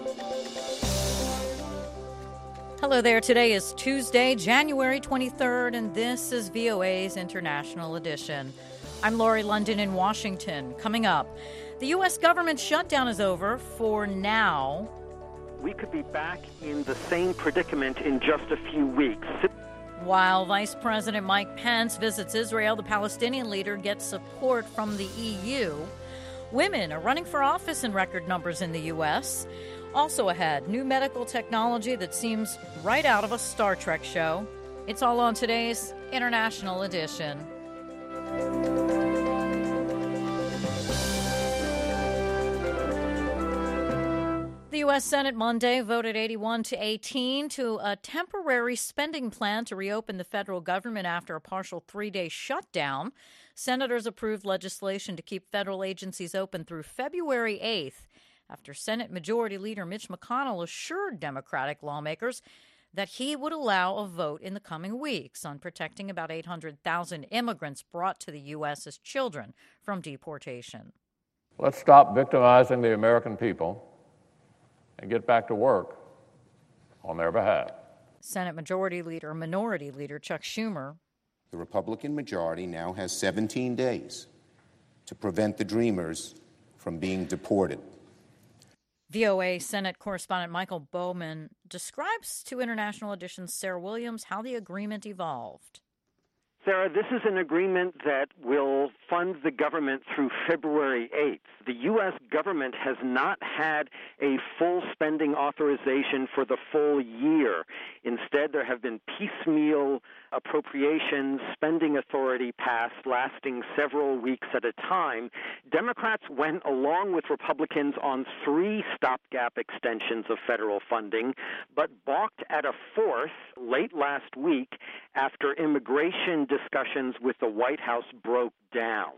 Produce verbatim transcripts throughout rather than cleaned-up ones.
Hello there. Today is Tuesday, January twenty-third, and this is V O A's International Edition. I'm Lori London in Washington. Coming up, the U S government shutdown is over for now. We could be back in the same predicament in just a few weeks. While Vice President Mike Pence visits Israel, the Palestinian leader gets support from the E U. Women are running for office in record numbers in the U S Also ahead, new medical technology that seems right out of a Star Trek show. It's all on today's International Edition. The U S Senate Monday voted eighty-one to eighteen to a temporary spending plan to reopen the federal government after a partial three-day shutdown. Senators approved legislation to keep federal agencies open through February eighth. After Senate Majority Leader Mitch McConnell assured Democratic lawmakers that he would allow a vote in the coming weeks on protecting about eight hundred thousand immigrants brought to the U S as children from deportation. Let's stop victimizing the American people and get back to work on their behalf. Senate Majority Leader, Minority Leader Chuck Schumer. The Republican majority now has seventeen days to prevent the Dreamers from being deported. V O A Senate correspondent Michael Bowman describes to International Edition's Sarah Williams how the agreement evolved. Sarah, this is an agreement that will fund the government through February eighth. The U S government has not had a full spending authorization for the full year. Instead, there have been piecemeal appropriations, spending authority passed lasting several weeks at a time. Democrats went along with Republicans on three stopgap extensions of federal funding, but balked at a fourth late last week after immigration discussions with the White House broke down.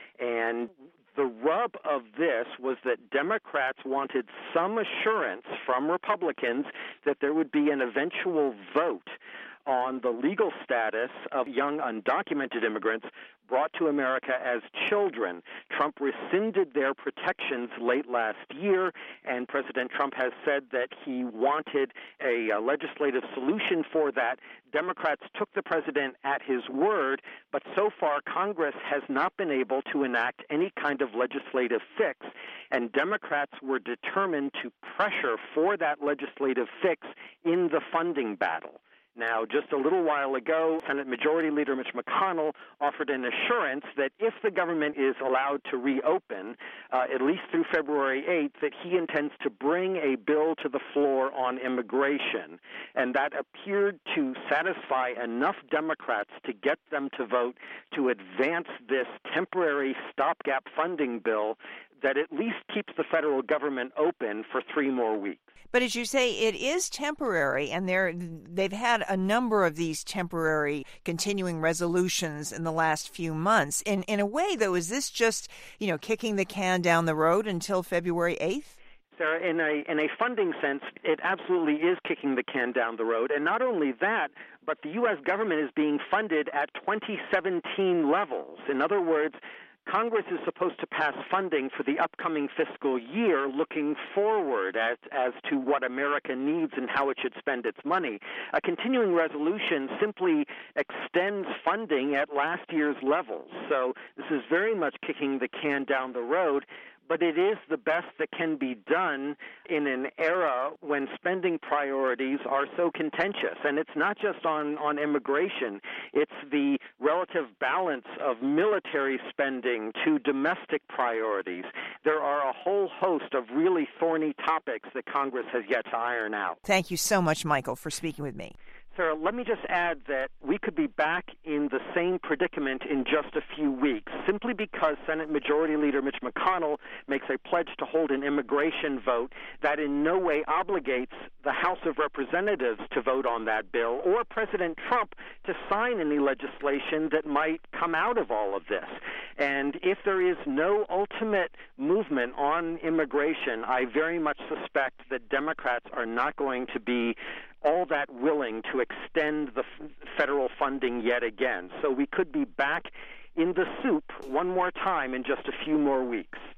And the rub of this was that Democrats wanted some assurance from Republicans that there would be an eventual vote on the legal status of young undocumented immigrants brought to America as children. Trump rescinded their protections late last year, and President Trump has said that he wanted a, a legislative solution for that. Democrats took the president at his word, but so far Congress has not been able to enact any kind of legislative fix, and Democrats were determined to pressure for that legislative fix in the funding battle. Now, just a little while ago, Senate Majority Leader Mitch McConnell offered an assurance that if the government is allowed to reopen, uh, at least through February eighth, that he intends to bring a bill to the floor on immigration. And that appeared to satisfy enough Democrats to get them to vote to advance this temporary stopgap funding bill that at least keeps the federal government open for three more weeks. But as you say, it is temporary, and they're, they've had a number of these temporary continuing resolutions in the last few months. In, in a way, though, is this just, you know, kicking the can down the road until February eighth? Sarah, in a in a funding sense, it absolutely is kicking the can down the road. And not only that, but the U S government is being funded at twenty seventeen levels. In other words, Congress is supposed to pass funding for the upcoming fiscal year looking forward as, as to what America needs and how it should spend its money. A continuing resolution simply extends funding at last year's levels. So this is very much kicking the can down the road. But it is the best that can be done in an era when spending priorities are so contentious. And it's not just on, on immigration. It's the relative balance of military spending to domestic priorities. There are a whole host of really thorny topics that Congress has yet to iron out. Thank you so much, Michael, for speaking with me. Sarah, let me just add that we could be back in the same predicament in just a few weeks, simply because Senate Majority Leader Mitch McConnell makes a pledge to hold an immigration vote that in no way obligates the House of Representatives to vote on that bill, or President Trump to sign any legislation that might come out of all of this. And if there is no ultimate movement on immigration, I very much suspect that Democrats are not going to be all that willing to extend the f- federal funding yet again. So we could be back in the soup one more time in just a few more weeks.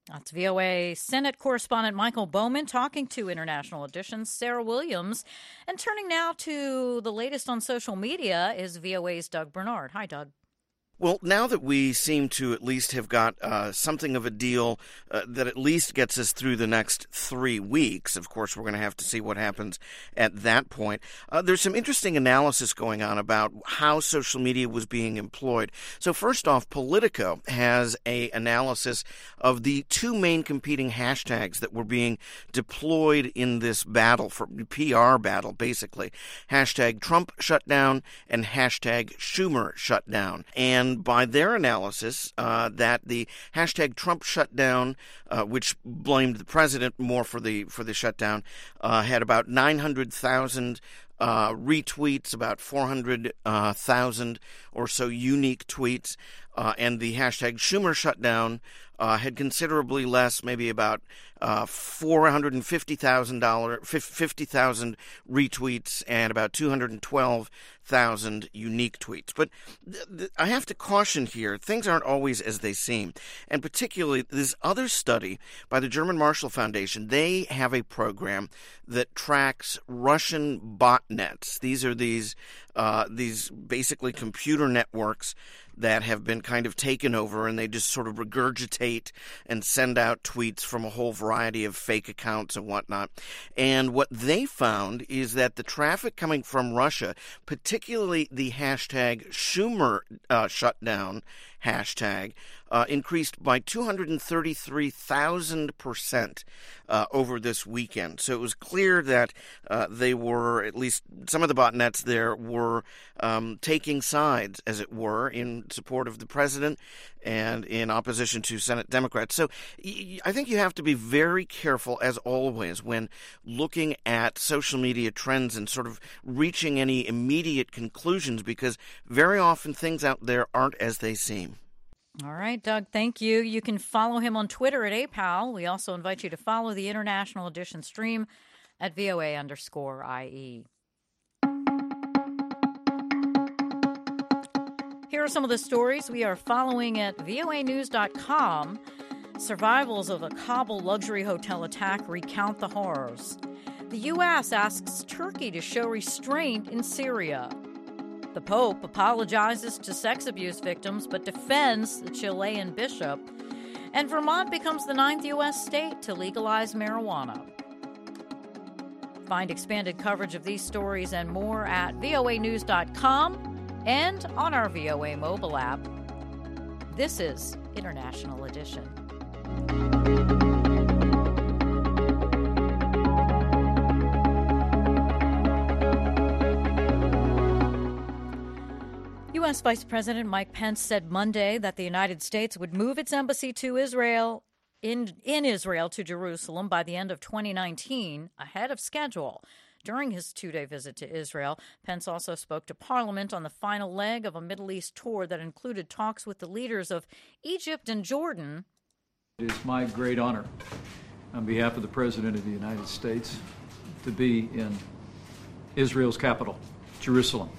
That's V O A Senate correspondent Michael Bowman talking to International Edition's Sarah Williams. And turning now to the latest on social media is V O A's Doug Bernard. Hi, Doug. Well, now that we seem to at least have got uh, something of a deal uh, that at least gets us through the next three weeks, of course, we're going to have to see what happens at that point. Uh, there's some interesting analysis going on about how social media was being employed. So first off, Politico has a analysis of the two main competing hashtags that were being deployed in this battle, for P R battle, basically. Hashtag Trump shutdown and hashtag Schumer shutdown. And And by their analysis, uh, that the hashtag Trump shutdown, uh, which blamed the president more for the for the shutdown, uh, had about nine hundred thousand uh, retweets, about four hundred thousand uh, or so unique tweets, uh, and the hashtag Schumer shutdown uh, had considerably less, maybe about uh, four hundred fifty thousand fifty thousand retweets and about two hundred twelve thousand unique tweets. But th- th- I have to caution here, things aren't always as they seem. And particularly this other study by the German Marshall Foundation, they have a program that tracks Russian botnets. These are these uh, these basically computer networks that have been kind of taken over, and they just sort of regurgitate and send out tweets from a whole variety of fake accounts and whatnot. And what they found is that the traffic coming from Russia, particularly the hashtag Schumer uh, shutdown hashtag, uh, increased by two hundred thirty-three thousand percent uh, over this weekend. So it was clear that uh, they were, at least some of the botnets there, were um, taking sides, as it were, in support of the president and in opposition to Senate Democrats. So y- I think you have to be very careful, as always, when looking at social media trends and sort of reaching any immediate conclusions, because very often things out there aren't as they seem. All right, Doug, thank you. You can follow him on Twitter at A P A L. We also invite you to follow the International Edition stream at V O A underscore I E. Here are some of the stories we are following at V O A news dot com. Survivals of a Kabul luxury hotel attack recount the horrors. The U S asks Turkey to show restraint in Syria. The Pope apologizes to sex abuse victims but defends the Chilean bishop. And Vermont becomes the ninth U S state to legalize marijuana. Find expanded coverage of these stories and more at V O A news dot com and on our V O A mobile app. This is International Edition. U S. Vice President Mike Pence said Monday that the United States would move its embassy to Israel in in Israel to Jerusalem by the end of twenty nineteen, ahead of schedule. During his two-day visit to Israel, Pence also spoke to Parliament on the final leg of a Middle East tour that included talks with the leaders of Egypt and Jordan. It is my great honor, on behalf of the President of the United States, to be in Israel's capital, Jerusalem.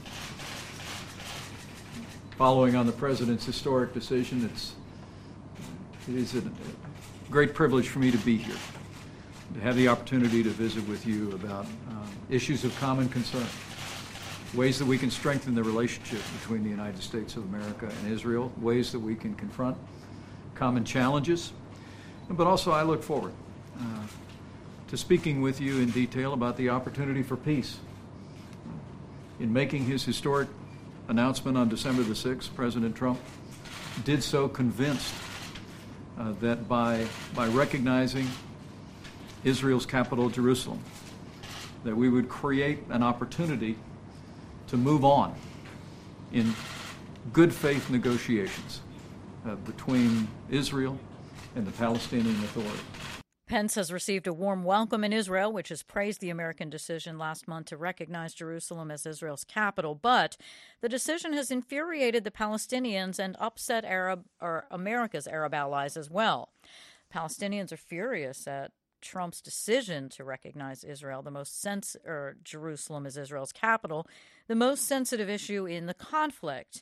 Following on the President's historic decision, it's, it is a great privilege for me to be here, to have the opportunity to visit with you about um, issues of common concern, ways that we can strengthen the relationship between the United States of America and Israel, ways that we can confront common challenges. But also I look forward uh, to speaking with you in detail about the opportunity for peace. In making his historic announcement on December the sixth, President Trump did so convinced uh, that by, by recognizing Israel's capital, Jerusalem, that we would create an opportunity to move on in good faith negotiations uh, between Israel and the Palestinian Authority. Pence has received a warm welcome in Israel, which has praised the American decision last month to recognize Jerusalem as Israel's capital. But the decision has infuriated the Palestinians and upset Arab or America's Arab allies as well. Palestinians are furious at Trump's decision to recognize Israel, the most sens- or Jerusalem as Israel's capital, the most sensitive issue in the conflict.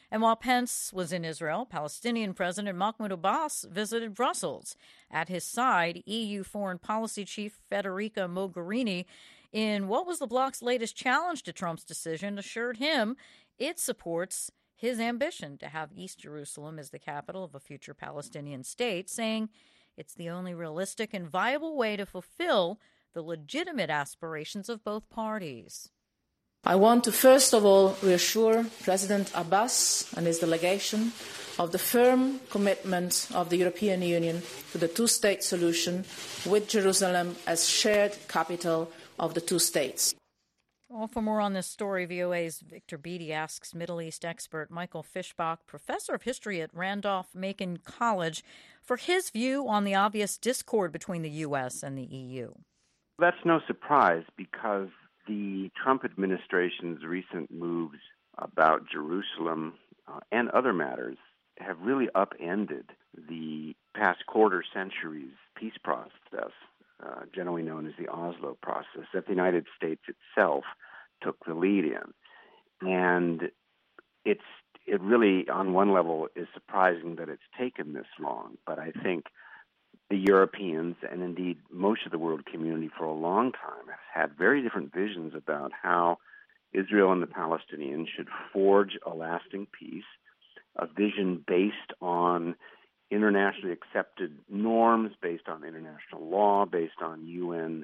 And while Pence was in Israel, Palestinian President Mahmoud Abbas visited Brussels. At his side, E U Foreign Policy Chief Federica Mogherini, in what was the bloc's latest challenge to Trump's decision, assured him it supports his ambition to have East Jerusalem as the capital of a future Palestinian state, saying it's the only realistic and viable way to fulfill the legitimate aspirations of both parties. I want to first of all reassure President Abbas and his delegation of the firm commitment of the European Union to the two-state solution with Jerusalem as shared capital of the two states. Well, for more on this story, V O A's Victor Beattie asks Middle East expert Michael Fischbach, professor of history at Randolph-Macon College, for his view on the obvious discord between the U S and the E U. That's no surprise because the Trump administration's recent moves about Jerusalem uh, and other matters have really upended the past quarter century's peace process, uh, generally known as the Oslo process, that the United States itself took the lead in. And it's it really, on one level, is surprising that it's taken this long, but I think the Europeans, and indeed most of the world community for a long time, has had very different visions about how Israel and the Palestinians should forge a lasting peace, a vision based on internationally accepted norms, based on international law, based on U N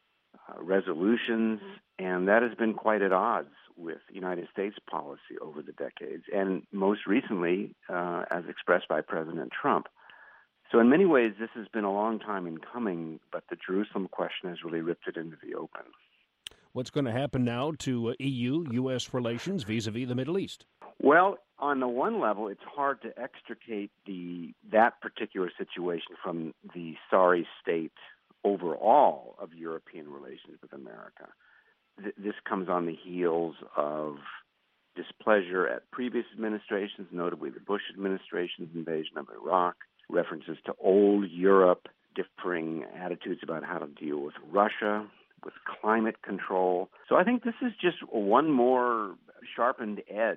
uh, resolutions, and that has been quite at odds with United States policy over the decades, and most recently, uh, as expressed by President Trump. So in many ways, this has been a long time in coming, but the Jerusalem question has really ripped it into the open. What's going to happen now to uh, E U U S relations vis-a-vis the Middle East? Well, on the one level, it's hard to extricate the that particular situation from the sorry state overall of European relations with America. Th- this comes on the heels of displeasure at previous administrations, notably the Bush administration's invasion of Iraq, references to old Europe, differing attitudes about how to deal with Russia, with climate control. So I think this is just one more sharpened edge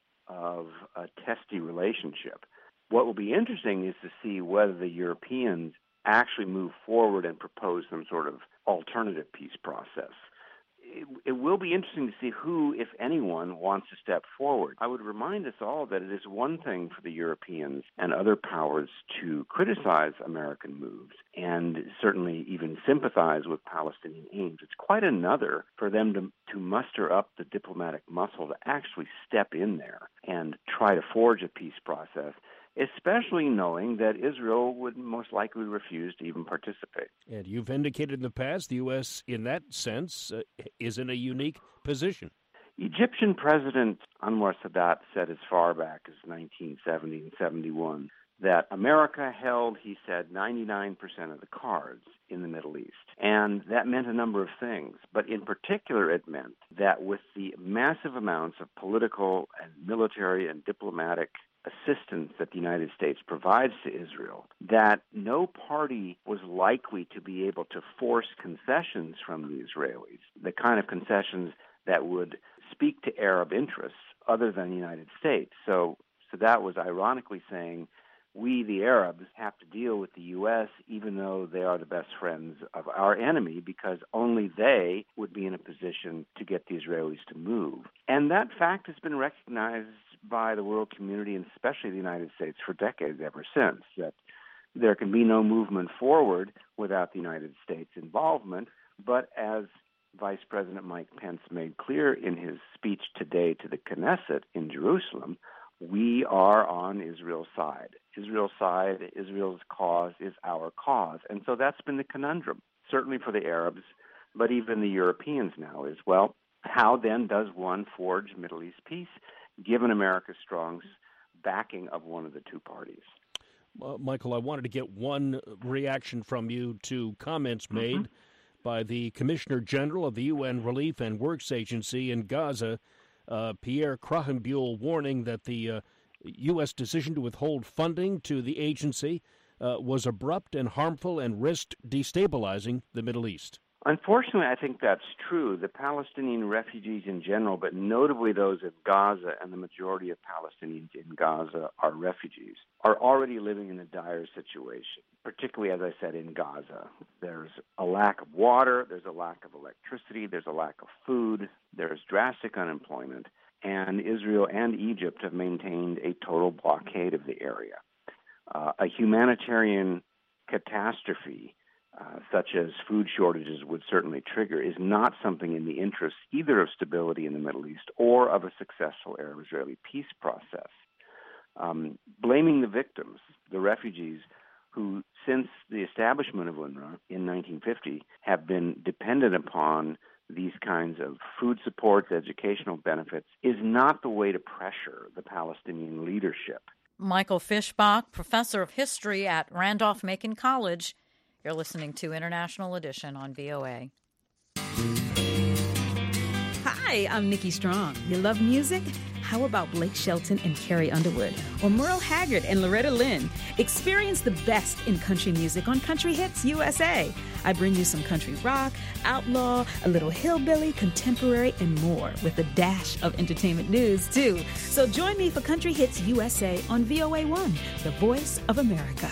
of a testy relationship. What will be interesting is to see whether the Europeans actually move forward and propose some sort of alternative peace process. It, it will be interesting to see who, if anyone, wants to step forward. I would remind us all that it is one thing for the Europeans and other powers to criticize American moves and certainly even sympathize with Palestinian aims. It's quite another for them to, to muster up the diplomatic muscle to actually step in there and try to forge a peace process, especially knowing that Israel would most likely refuse to even participate. And you've indicated in the past the U S, in that sense, uh, is in a unique position. Egyptian President Anwar Sadat said as far back as nineteen seventy and seventy-one that America held, he said, ninety-nine percent of the cards in the Middle East. And that meant a number of things. But in particular, it meant that with the massive amounts of political and military and diplomatic assistance that the United States provides to Israel, that no party was likely to be able to force concessions from the Israelis, the kind of concessions that would speak to Arab interests other than the United States. So, so that was ironically saying, we, the Arabs, have to deal with the U S even though they are the best friends of our enemy, because only they would be in a position to get the Israelis to move. And that fact has been recognized by the world community, and especially the United States, for decades ever since, that there can be no movement forward without the United States involvement. But as Vice President Mike Pence made clear in his speech today to the Knesset in Jerusalem, we are on Israel's side. Israel's side, Israel's cause is our cause. And so that's been the conundrum, certainly for the Arabs, but even the Europeans now is, well, how then does one forge Middle East peace, given America's strong backing of one of the two parties? Uh, Michael, I wanted to get one reaction from you to comments made mm-hmm. by the Commissioner General of the U N Relief and Works Agency in Gaza, uh, Pierre Krahenbuhl, warning that the uh, U S decision to withhold funding to the agency uh, was abrupt and harmful and risked destabilizing the Middle East. Unfortunately, I think that's true. The Palestinian refugees in general, but notably those in Gaza, and the majority of Palestinians in Gaza are refugees, are already living in a dire situation, particularly, as I said, in Gaza. There's a lack of water, there's a lack of electricity, there's a lack of food, there's drastic unemployment, and Israel and Egypt have maintained a total blockade of the area. Uh, a humanitarian catastrophe Uh, such as food shortages would certainly trigger, is not something in the interest either of stability in the Middle East or of a successful Arab-Israeli peace process. Um, blaming the victims, the refugees, who since the establishment of UNRWA in nineteen fifty have been dependent upon these kinds of food supports, educational benefits, is not the way to pressure the Palestinian leadership. Michael Fischbach, professor of history at Randolph-Macon College. You're listening to International Edition on V O A. Hi, I'm Nikki Strong. You love music? How about Blake Shelton and Carrie Underwood? Or Merle Haggard and Loretta Lynn? Experience the best in country music on Country Hits U S A. I bring you some country rock, outlaw, a little hillbilly, contemporary, and more, with a dash of entertainment news, too. So join me for Country Hits U S A on V O A one, the voice of America.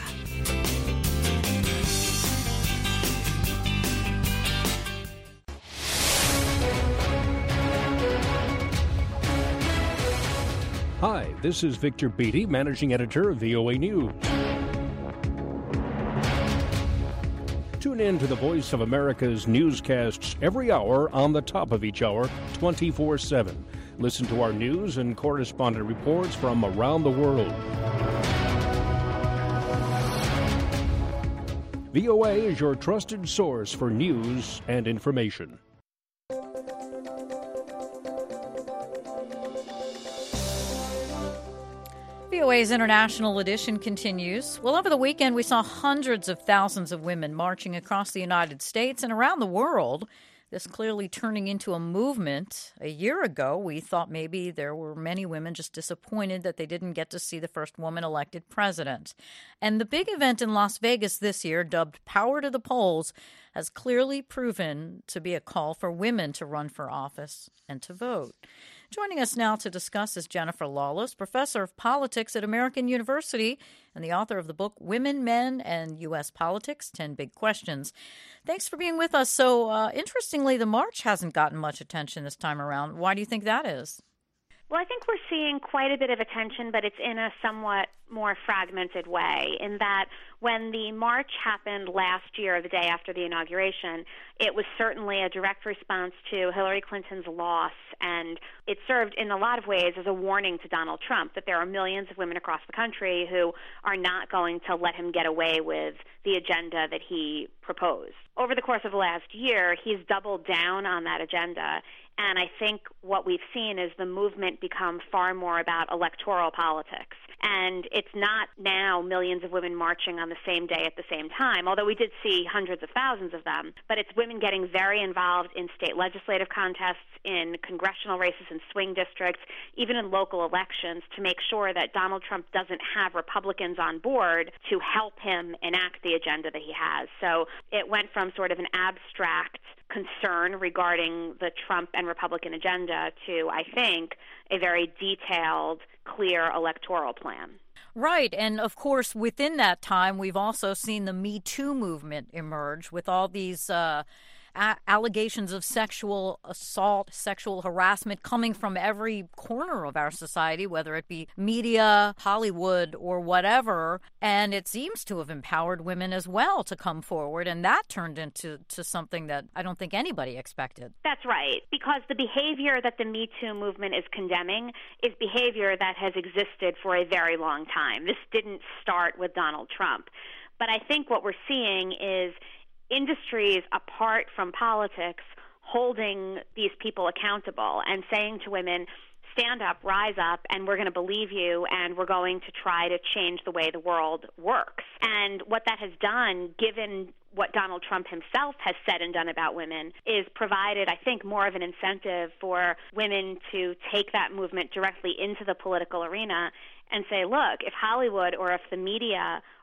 Hi, this is Victor Beattie, Managing Editor of V O A News. Tune in to the Voice of America's newscasts every hour on the top of each hour, twenty-four seven. Listen to our news and correspondent reports from around the world. V O A is your trusted source for news and information. V O A's International Edition continues. Well, over the weekend, we saw hundreds of thousands of women marching across the United States and around the world. This clearly turning into a movement. A year ago, we thought maybe there were many women just disappointed that they didn't get to see the first woman elected president. And the big event in Las Vegas this year, dubbed Power to the Polls, has clearly proven to be a call for women to run for office and to vote. Joining us now to discuss is Jennifer Lawless, professor of politics at American University and the author of the book Women, Men, and U S Politics, ten Big Questions. Thanks for being with us. So, uh, interestingly, the march hasn't gotten much attention this time around. Why do you think that is? Well, I think we're seeing quite a bit of attention, but it's in a somewhat more fragmented way, in that when the march happened last year, the day after the inauguration, it was certainly a direct response to Hillary Clinton's loss, and it served in a lot of ways as a warning to Donald Trump that there are millions of women across the country who are not going to let him get away with the agenda that he proposed. Over the course of the last year, he's doubled down on that agenda, and I think what we've seen is the movement become far more about electoral politics. And it's not now millions of women marching on the same day at the same time, although we did see hundreds of thousands of them. But it's women getting very involved in state legislative contests, in congressional races in swing districts, even in local elections, to make sure that Donald Trump doesn't have Republicans on board to help him enact the agenda that he has. So it went from sort of an abstract concern regarding the Trump and Republican agenda to, I think, a very detailed, clear electoral plan. Right. And of course, within that time, we've also seen the Me Too movement emerge with all these uh, a- allegations of sexual assault, sexual harassment coming from every corner of our society, whether it be media, Hollywood, or whatever. And it seems to have empowered women as well to come forward. And that turned into to something that I don't think anybody expected. That's right. Because the behavior that the Me Too movement is condemning is behavior that has existed for a very long time. This didn't start with Donald Trump. But I think what we're seeing is industries apart from politics holding these people accountable and saying to women, stand up, rise up, and we're going to believe you, and we're going to try to change the way the world works. And what that has done, given what Donald Trump himself has said and done about women, is provided, I think, more of an incentive for women to take that movement directly into the political arena and say, look, if Hollywood or if the media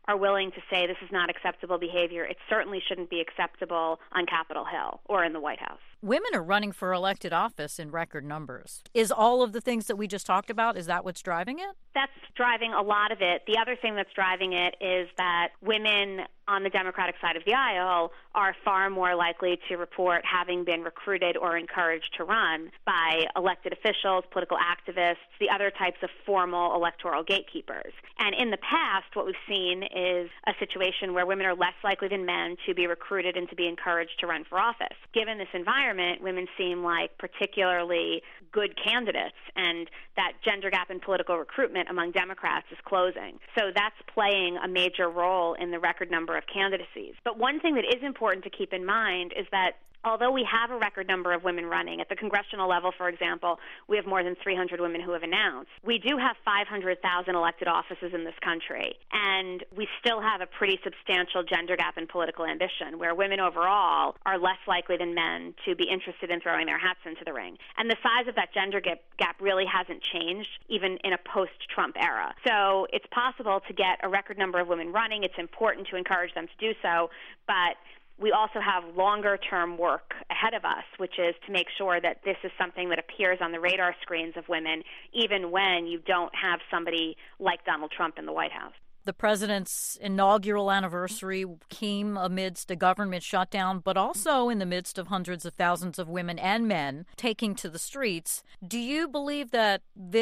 are willing to say this is not acceptable behavior, it certainly shouldn't be acceptable on Capitol Hill or in the White House. Women are running for elected office in record numbers. Is all of the things that we just talked about, is that what's driving it? That's driving a lot of it. The other thing that's driving it is that women on the Democratic side of the aisle are far more likely to report having been recruited or encouraged to run by elected officials, political activists, the other types of formal electoral gatekeepers. And in the past, what we've seen is a situation where women are less likely than men to be recruited and to be encouraged to run for office. Given this environment, women seem like particularly good candidates, and that gender gap in political recruitment among Democrats is closing. So that's playing a major role in the record number of candidacies. But one thing that is important to keep in mind is that although we have a record number of women running, at the congressional level, for example, we have more than three hundred women who have announced. We do have five hundred thousand elected offices in this country, and we still have a pretty substantial gender gap in political ambition, where women overall are less likely than men to be interested in throwing their hats into the ring. And the size of that gender gap really hasn't changed, even in a post-Trump era. So it's possible to get a record number of women running. It's important to encourage them to do so, but we also have longer-term work ahead of us, which is to make sure that this is something that appears on the radar screens of women, even when you don't have somebody like Donald Trump in the White House. The president's inaugural anniversary came amidst a government shutdown, but also in the midst of hundreds of thousands of women and men taking to the streets. Do you believe that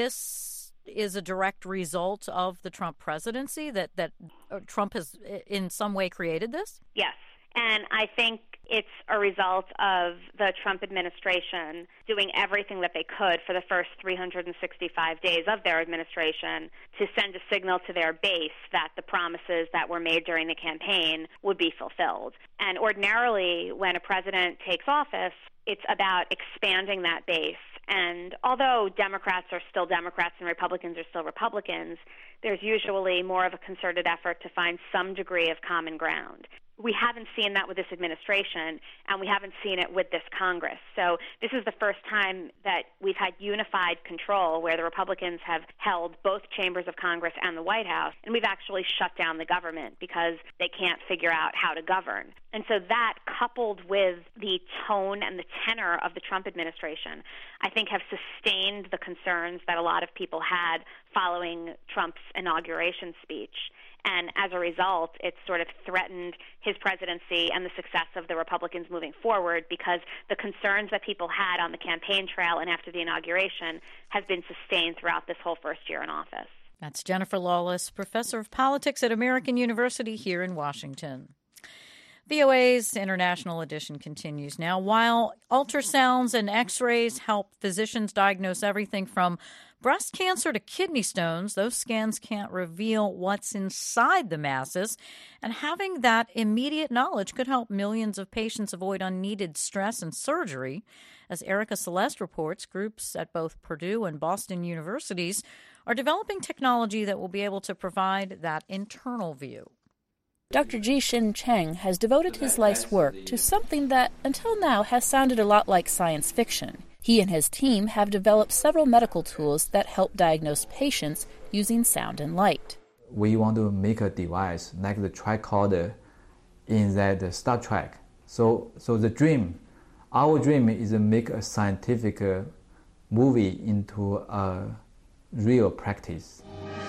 this is a direct result of the Trump presidency, that, that Trump has in some way created this? Yes. And I think it's a result of the Trump administration doing everything that they could for the first three hundred sixty-five days of their administration to send a signal to their base that the promises that were made during the campaign would be fulfilled. And ordinarily, when a president takes office, it's about expanding that base. And although Democrats are still Democrats and Republicans are still Republicans, there's usually more of a concerted effort to find some degree of common ground. We haven't seen that with this administration, and we haven't seen it with this Congress. So this is the first time that we've had unified control where the Republicans have held both chambers of Congress and the White House, and we've actually shut down the government because they can't figure out how to govern. And so that, coupled with the tone and the tenor of the Trump administration, I think have sustained the concerns that a lot of people had following Trump's inauguration speech. And as a result, it's sort of threatened his presidency and the success of the Republicans moving forward, because the concerns that people had on the campaign trail and after the inauguration has been sustained throughout this whole first year in office. That's Jennifer Lawless, professor of politics at American University here in Washington. V O A's International Edition continues now. While ultrasounds and x-rays help physicians diagnose everything from breast cancer to kidney stones, those scans can't reveal what's inside the masses. And having that immediate knowledge could help millions of patients avoid unneeded stress and surgery. As Erica Celeste reports, groups at both Purdue and Boston universities are developing technology that will be able to provide that internal view. Doctor Ji-Shin Cheng has devoted his life's work to something that, until now, has sounded a lot like science fiction. He and his team have developed several medical tools that help diagnose patients using sound and light. We want to make a device like the tricorder in that Star Trek. So, so the dream, our dream is to make a scientific uh, movie into a real practice.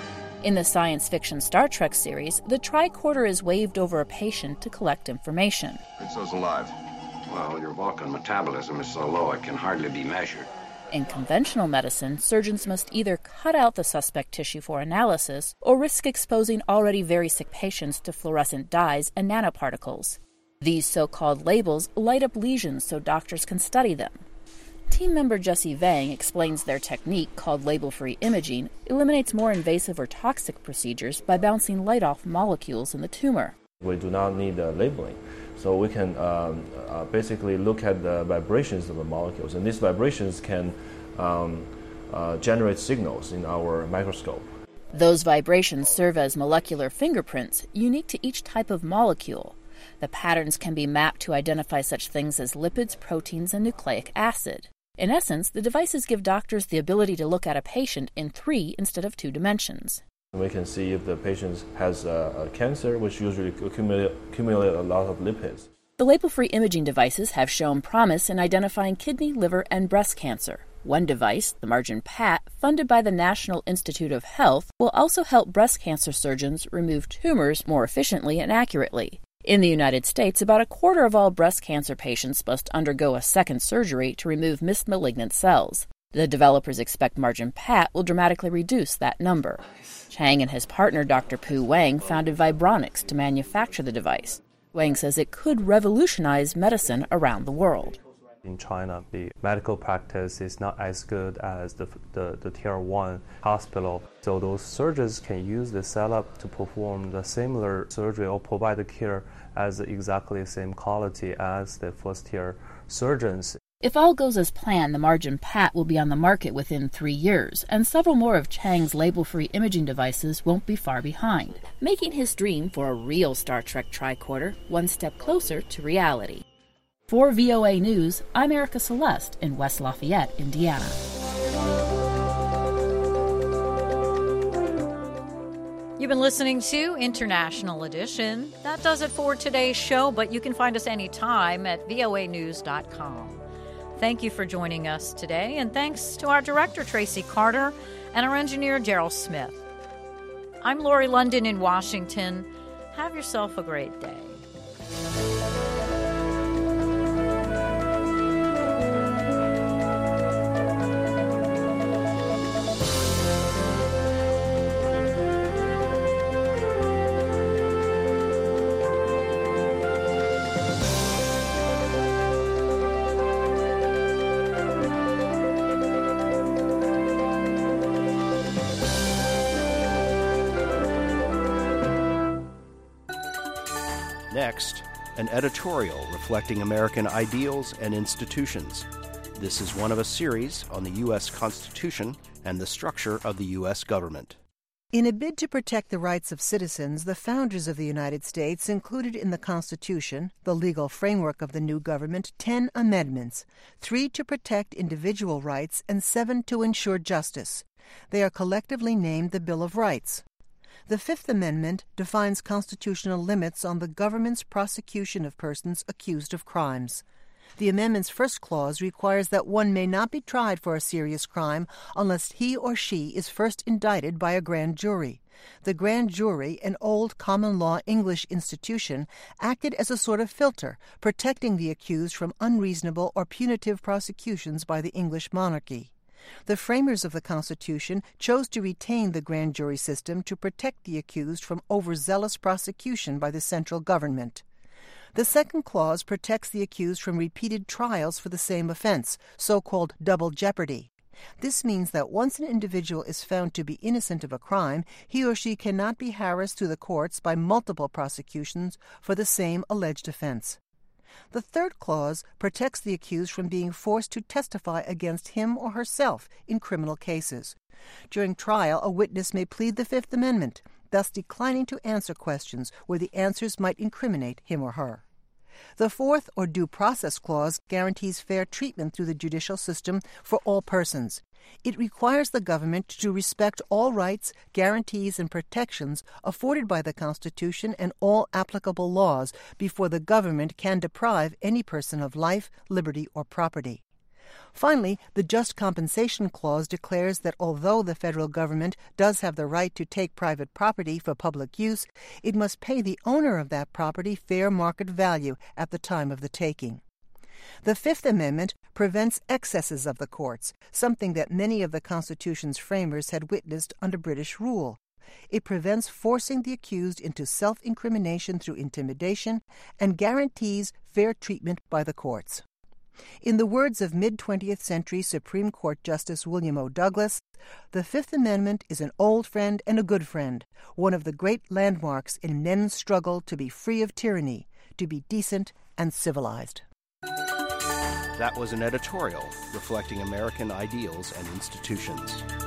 In the science fiction Star Trek series, the tricorder is waved over a patient to collect information. Rizzo's alive. Well, your Vulcan metabolism is so low it can hardly be measured. In conventional medicine, surgeons must either cut out the suspect tissue for analysis or risk exposing already very sick patients to fluorescent dyes and nanoparticles. These so-called labels light up lesions so doctors can study them. Team member Jesse Vang explains their technique, called label-free imaging, eliminates more invasive or toxic procedures by bouncing light off molecules in the tumor. We do not need uh, labeling, so we can um, uh, basically look at the vibrations of the molecules, and these vibrations can um, uh, generate signals in our microscope. Those vibrations serve as molecular fingerprints, unique to each type of molecule. The patterns can be mapped to identify such things as lipids, proteins, and nucleic acid. In essence, the devices give doctors the ability to look at a patient in three instead of two dimensions. We can see if the patient has a, a cancer, which usually accumulate, accumulate a lot of lipids. The label-free imaging devices have shown promise in identifying kidney, liver, and breast cancer. One device, the Margin P A T, funded by the National Institute of Health, will also help breast cancer surgeons remove tumors more efficiently and accurately. In the United States, about a quarter of all breast cancer patients must undergo a second surgery to remove missed malignant cells. The developers expect Margin P A T will dramatically reduce that number. Chang and his partner, Doctor Pu Wang, founded Vibronics to manufacture the device. Wang says it could revolutionize medicine around the world. In China, the medical practice is not as good as the, the, the tier one hospital. So those surgeons can use the setup to perform the similar surgery or provide the care as exactly the same quality as the first tier surgeons. If all goes as planned, the Margin P A T will be on the market within three years, and several more of Chang's label-free imaging devices won't be far behind, making his dream for a real Star Trek tricorder one step closer to reality. For V O A News, I'm Erica Celeste in West Lafayette, Indiana. You've been listening to International Edition. That does it for today's show, but you can find us anytime at V O A news dot com. Thank you for joining us today, and thanks to our director, Tracy Carter, and our engineer, Gerald Smith. I'm Lori London in Washington. Have yourself a great day. Next, an editorial reflecting American ideals and institutions. This is one of a series on the U S Constitution and the structure of the U S government. In a bid to protect the rights of citizens, the founders of the United States included in the Constitution, the legal framework of the new government, ten amendments, three to protect individual rights and seven to ensure justice. They are collectively named the Bill of Rights. The Fifth Amendment defines constitutional limits on the government's prosecution of persons accused of crimes. The amendment's first clause requires that one may not be tried for a serious crime unless he or she is first indicted by a grand jury. The grand jury, an old common law English institution, acted as a sort of filter, protecting the accused from unreasonable or punitive prosecutions by the English monarchy. The framers of the Constitution chose to retain the grand jury system to protect the accused from overzealous prosecution by the central government. The second clause protects the accused from repeated trials for the same offense, so-called double jeopardy. This means that once an individual is found to be innocent of a crime, he or she cannot be harassed through the courts by multiple prosecutions for the same alleged offense. The third clause protects the accused from being forced to testify against him or herself in criminal cases. During trial, a witness may plead the Fifth Amendment, thus declining to answer questions where the answers might incriminate him or her. The fourth, or due process clause, guarantees fair treatment through the judicial system for all persons. It requires the government to respect all rights, guarantees, and protections afforded by the Constitution and all applicable laws before the government can deprive any person of life, liberty, or property. Finally, the Just Compensation Clause declares that although the federal government does have the right to take private property for public use, it must pay the owner of that property fair market value at the time of the taking. The Fifth Amendment prevents excesses of the courts, something that many of the Constitution's framers had witnessed under British rule. It prevents forcing the accused into self-incrimination through intimidation and guarantees fair treatment by the courts. In the words of mid-twentieth century Supreme Court Justice William O. Douglas, the Fifth Amendment is an old friend and a good friend, one of the great landmarks in men's struggle to be free of tyranny, to be decent and civilized. That was an editorial reflecting American ideals and institutions.